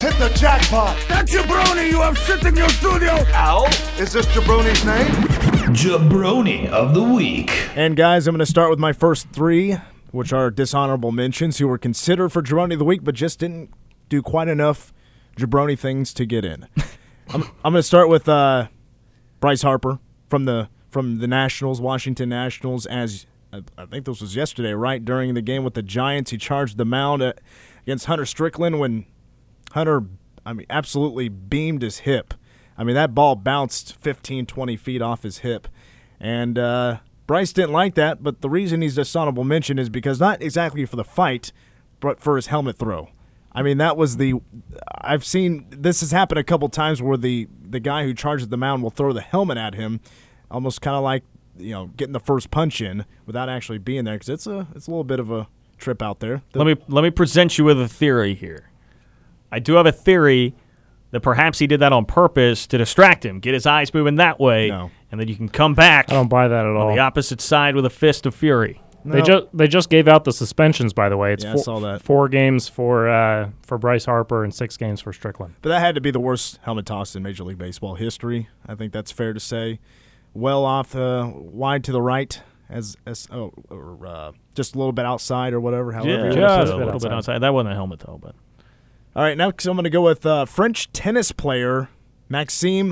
hit the jackpot. That jabroni you have sitting in your studio. Ow. Is this Jabroni's name? Jabroni of the Week. And guys, I'm going to start with my first three, which are dishonorable mentions who were considered for Jabroni of the Week, but just didn't do quite enough jabroni things to get in. I'm going to start with Bryce Harper from the Nationals, Washington Nationals. As I think this was yesterday, right? During the game with the Giants, he charged the mound against Hunter Strickland when Hunter, absolutely beamed his hip. That ball bounced 15, 20 feet off his hip. And Bryce didn't like that, but the reason he's dishonorable mention is because not exactly for the fight, but for his helmet throw. That was I've seen this has happened a couple times where the guy who charges the mound will throw the helmet at him, almost kind of like, getting the first punch in without actually being there, because it's a little bit of a trip out there. Let me present you with a theory here. I do have a theory that perhaps he did that on purpose to distract him, get his eyes moving that way, and then you can come back. I don't buy that at all. On the opposite side with a fist of fury. No. They just gave out the suspensions, by the way. It's I saw that. 4 games for Bryce Harper and 6 games for Strickland. But that had to be the worst helmet toss in Major League Baseball history. I think that's fair to say. Well off wide to the right, just a little bit outside or whatever. However, just a little bit outside. That wasn't a helmet though. But all right, now I'm going to go with French tennis player Maxime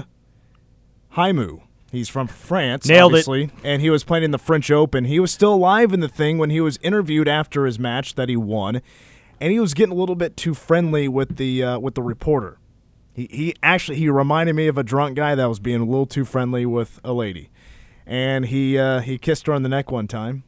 Haimou. He's from France, Nailed obviously, it. And he was playing in the French Open. He was still alive in the thing when he was interviewed after his match that he won, and he was getting a little bit too friendly with the reporter. He reminded me of a drunk guy that was being a little too friendly with a lady, and he kissed her on the neck one time,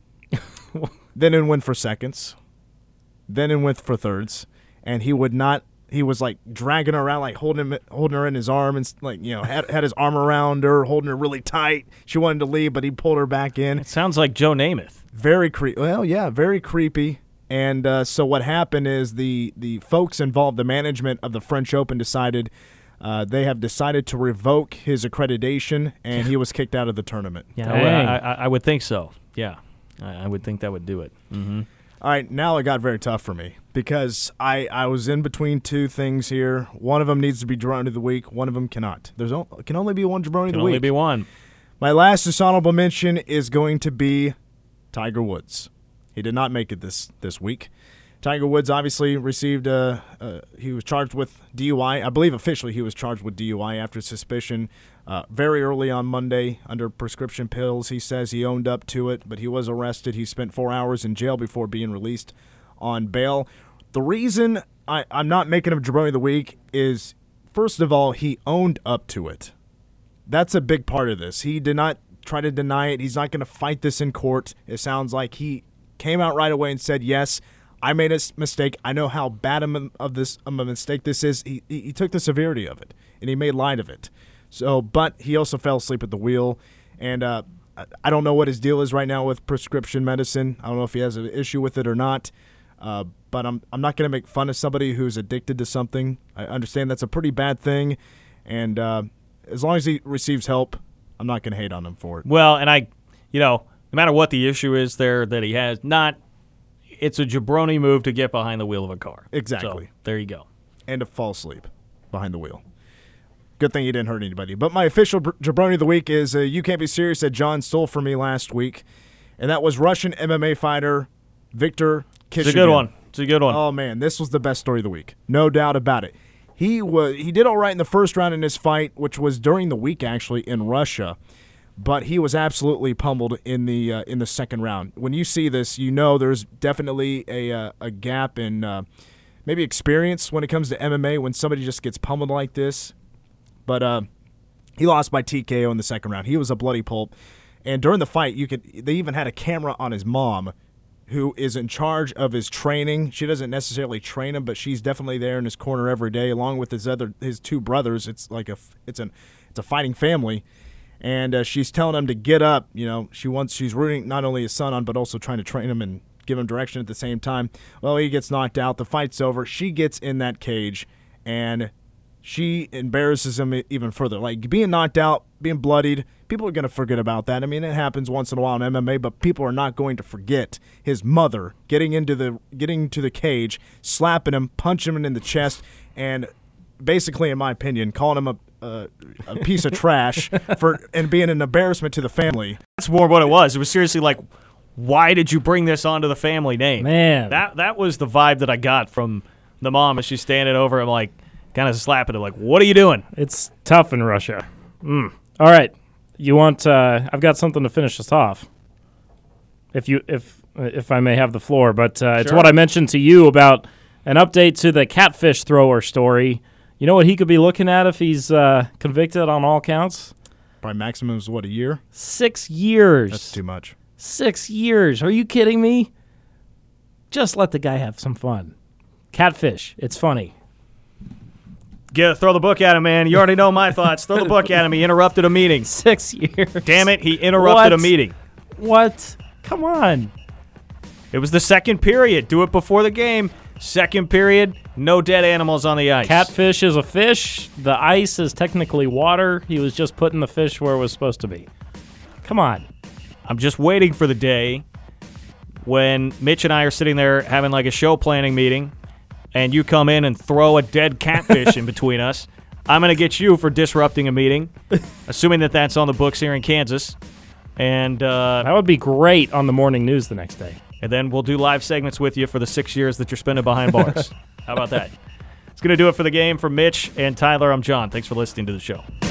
then it went for seconds, then it went for thirds, and he would not. He was like dragging her around, like holding her in his arm, and had his arm around her, holding her really tight. She wanted to leave, but he pulled her back in. It sounds like Joe Namath. Very creepy. Well, yeah, very creepy. And so what happened is the folks involved, the management of the French Open, decided they have decided to revoke his accreditation, and he was kicked out of the tournament. Yeah, I would think so. Yeah, I would think that would do it. Mm-hmm. All right, now it got very tough for me because I was in between two things here. One of them needs to be Jabroni of the Week. One of them cannot. Can only be one Jabroni of the Week. Can only be one. My last dishonorable mention is going to be Tiger Woods. He did not make it this week. Tiger Woods obviously received he was charged with DUI. I believe officially he was charged with DUI after suspicion very early on Monday under prescription pills. He says he owned up to it, but he was arrested. He spent 4 hours in jail before being released on bail. The reason I'm not making him Jabroni of the Week is, first of all, he owned up to it. That's a big part of this. He did not try to deny it. He's not going to fight this in court. It sounds like he came out right away and said, yes, I made a mistake. I know how bad of a mistake this is. He took the severity of it, and he made light of it. So, but he also fell asleep at the wheel, and I don't know what his deal is right now with prescription medicine. I don't know if he has an issue with it or not. But I'm not going to make fun of somebody who's addicted to something. I understand that's a pretty bad thing, and as long as he receives help, I'm not going to hate on him for it. Well, and no matter what the issue is there that he has, it's a jabroni move to get behind the wheel of a car. Exactly. So, there you go. And to fall asleep behind the wheel. Good thing he didn't hurt anybody. But my official Jabroni of the Week is You Can't Be Serious that John stole from me last week, and that was Russian MMA fighter Viktor Kishagin. It's a good one. Oh, man, this was the best story of the week. No doubt about it. He did all right in the first round in his fight, which was during the week, actually, in Russia. But he was absolutely pummeled in the second round. When you see this, you know there's definitely a gap in maybe experience when it comes to MMA when somebody just gets pummeled like this. But he lost by TKO in the second round. He was a bloody pulp. And during the fight, they even had a camera on his mom, who is in charge of his training. She doesn't necessarily train him, but she's definitely there in his corner every day, along with his two brothers. It's like it's a fighting family. And she's telling him to get up. She's rooting not only his son on, but also trying to train him and give him direction at the same time. Well, he gets knocked out. The fight's over. She gets in that cage, and she embarrasses him even further. Like, being knocked out, being bloodied, people are going to forget about that. I mean, it happens once in a while in MMA, but people are not going to forget his mother getting to the cage, slapping him, punching him in the chest, and basically, in my opinion, calling him a piece of trash and being an embarrassment to the family. That's more what it was. It was seriously like, why did you bring this onto the family name? Man. That was the vibe that I got from the mom as she's standing over him, like, kind of slapping him, like, what are you doing? It's tough in Russia. All right. You want I've got something to finish us off. If I may have the floor, but it's what I mentioned to you about an update to the catfish thrower story. You know what he could be looking at if he's convicted on all counts? Probably maximum is what, a year? 6 years. That's too much. 6 years. Are you kidding me? Just let the guy have some fun. Catfish. It's funny. Throw the book at him, man. You already know my thoughts. Throw the book at him. He interrupted a meeting. 6 years. Damn it, he interrupted a meeting. What? Come on. It was the second period. Do it before the game. Second period, no dead animals on the ice. Catfish is a fish. The ice is technically water. He was just putting the fish where it was supposed to be. Come on. I'm just waiting for the day when Mitch and I are sitting there having like a show planning meeting, and you come in and throw a dead catfish in between us. I'm going to get you for disrupting a meeting, assuming that that's on the books here in Kansas. And that would be great on the morning news the next day. And then we'll do live segments with you for the 6 years that you're spending behind bars. How about that? It's going to do it for the game. For Mitch and Tyler, I'm John. Thanks for listening to the show.